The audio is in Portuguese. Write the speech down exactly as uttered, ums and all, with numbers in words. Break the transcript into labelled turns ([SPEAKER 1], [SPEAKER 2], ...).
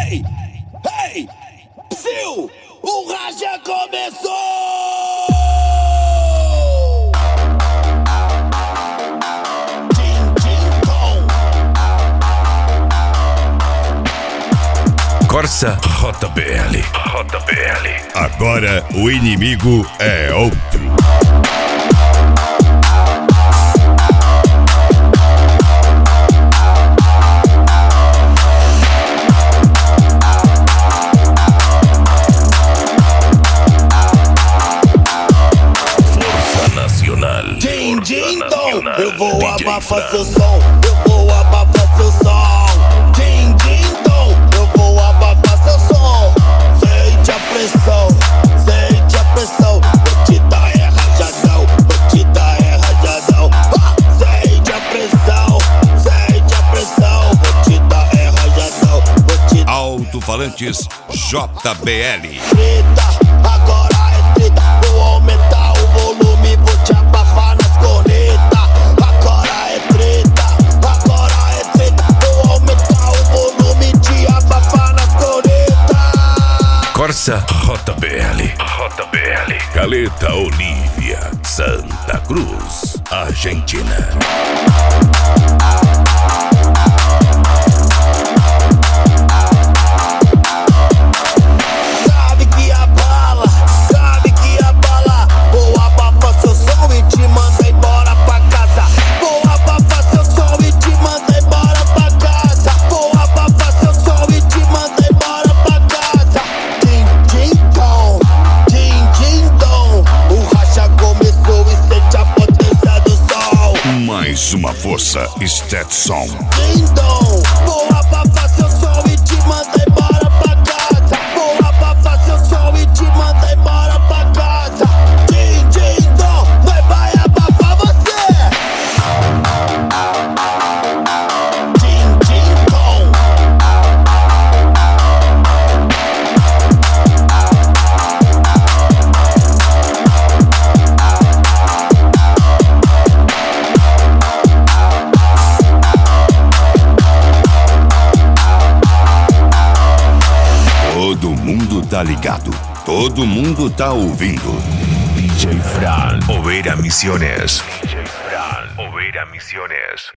[SPEAKER 1] Ei, ei, psiu, o racha começou! Tim, tim, tom.
[SPEAKER 2] Corsa J B L. J B L.
[SPEAKER 3] Agora o inimigo é outro.
[SPEAKER 1] Din, din, dom, eu vou abafar seu som, eu vou abafar seu som. Din, din, dom, eu vou abafar seu som. Sente a pressão, sente a pressão. Vou te dar é rajadão, vou te dar é rajadão. Ah, sente a pressão, sente a pressão. Vou te dar é rajadão, vou te dar.
[SPEAKER 3] Alto-falantes J B L.
[SPEAKER 1] Treta, agora é treta. Vou aumentar o volume, vou te abafar nas cornetas. Agora é treta, agora é treta. Vou aumentar o volume, te abafar nas cornetas.
[SPEAKER 2] Corsa J B L. J B L. Caleta Olívia, Santa Cruz, Argentina.
[SPEAKER 3] Mais uma força Stetson.
[SPEAKER 1] Dindom, vou abafar seu som e te mandar embora pra casa. Vou abafar seu som e te mandar embora pra casa. Din, din, dom, nós vai abafar você. Din, din, dom.
[SPEAKER 3] Todo mundo tá ligado, todo mundo tá ouvindo.
[SPEAKER 2] D J Fran, Oveira Misiones. D J Fran, Oveira Misiones.